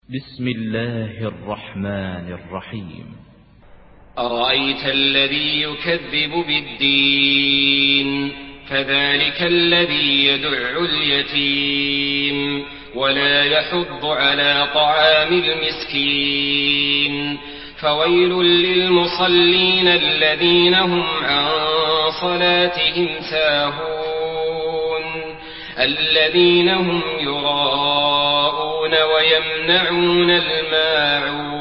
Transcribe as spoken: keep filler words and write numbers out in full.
بسم الله الرحمن الرحيم. أرأيت الذي يكذب بالدين فذلك الذي يدع اليتيم ولا يحض على طعام المسكين فويل للمصلين الذين هم عن صلاتهم ساهون الذين هم يراءون ويمنعون الماعون